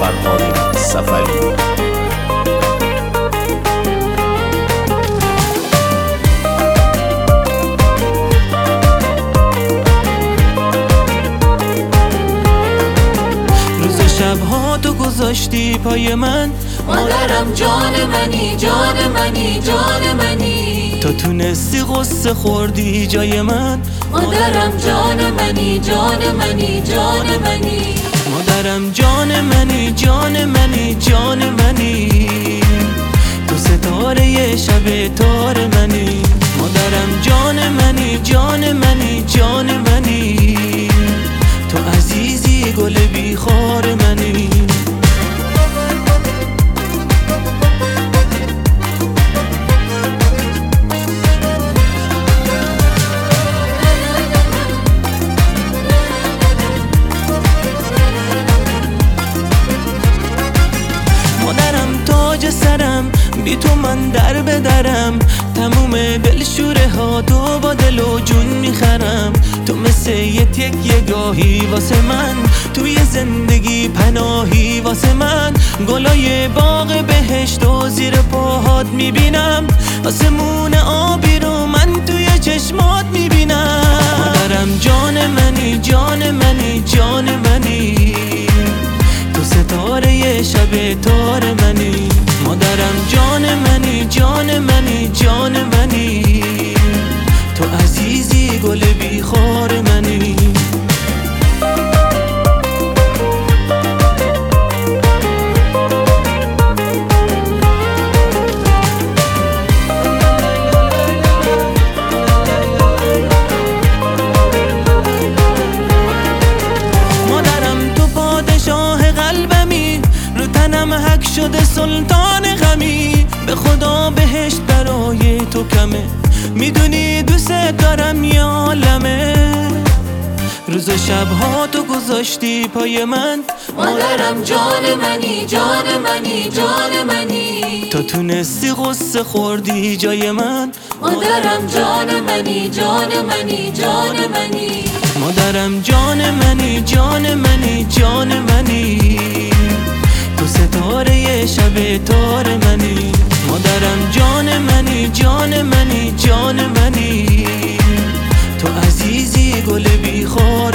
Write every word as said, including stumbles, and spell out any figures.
فرهاد سفری. شبها تو گذاشتی پای من، مادرم جان منی جان منی جان منی. تا تونستی غصه خوردی جای من، مادرم جان منی جان منی جان منی. مادرم جان منی جان منی جان منی. تو ستاره شب تار منی. مادرم جان منی جان منی جان منی. تو عزیزی گل بیخار منی. مادرم تاج سرم، بی تو من در بدرم. تموم دلشوره ها تو با دل و جون میخرم. تو مثل یه تکیه گاهی واسه من، توی زندگی پناهی واسه من. گلای باغ بهشت و زیر پاهات میبینم. آسمون آبی رو من توی چشمات میبینم. مادرم جان منی جان منی جان منی. تو ستاره شب تار منی. مادرم جان منی جان منی جان منی. تو عزیزی گل بیخار منی. مادرم تو پادشاه قلبمی، رو تنم حک شده سلطان غمی. به خدا بهشت برای تو کمه، میدونی دوست دارم یه عالمه. روز و شبها تو گذاشتی پای من، مادرم جان منی جان منی جان منی. تا تونستی غصه خوردی جای من. مادرم جان منی جان منی جان منی. مادرم جان منی جان منی جان منی. تو ستاره شب تار منی. مادرم جان منی جان منی جان منی. تو عزیزی گل بیخار